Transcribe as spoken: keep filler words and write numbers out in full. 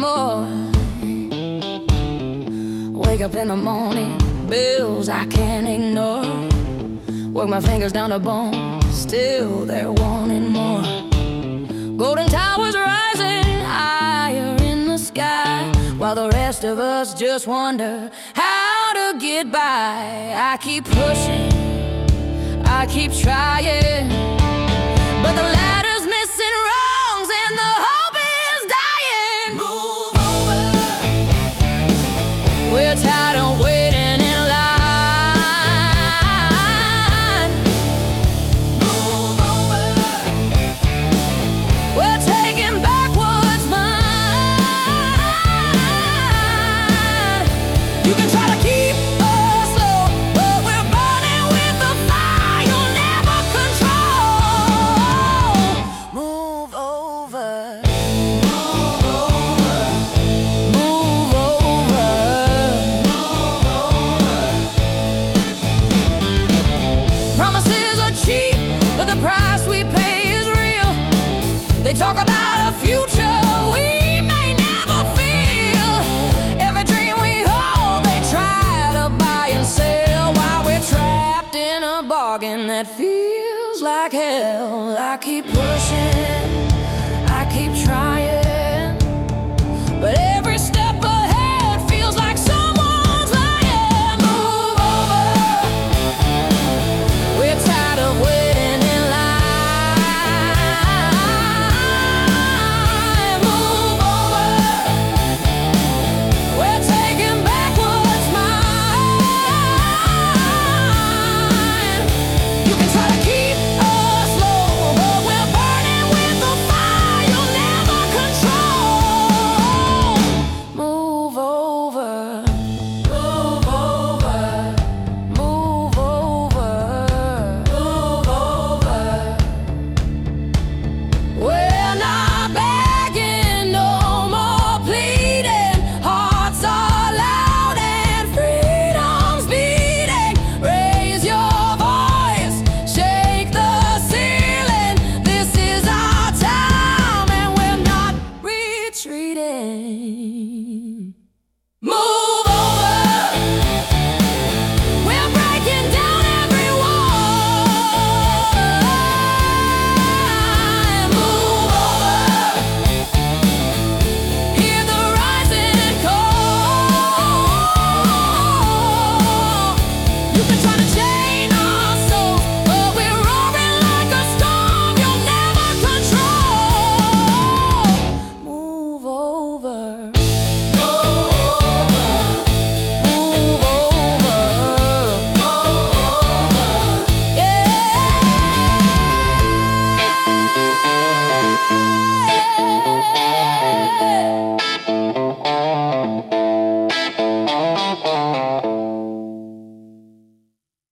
more. Wake up in the morning, bills I can't ignore. Work my fingers down the bone, still they're wanting more. Golden towers rising higher in the sky, while the rest of us just wonder how to get by. I keep pushing, I keep trying, but the ladder's missing rungs and the hope is dying. Move over. We're tired of waiting in line. Move over. We're taking back what's mine. You can try to keep us low, but we're burning with the fire you'll never control. Move over. Move over. Move over. Promises are cheap, but the price we pay is real. They talk about a future we may never feel. Every dream we hold, they try to buy and sell, while we're trapped in a bargain that feels like hell. I keep pushing, I keep trying, but every step ahead feels like someone's lying. Move over. We're tired of waiting in line. Move over. We're taking back what's mine. You can try to keep us low, but we're burning with the fire you'll never control. Move over. Move over. Move over. Move over. We're not begging, no more pleading. Hearts are loud and freedom's beating. Raise your voice, shake the ceiling. This is our time and we're not retreating. Move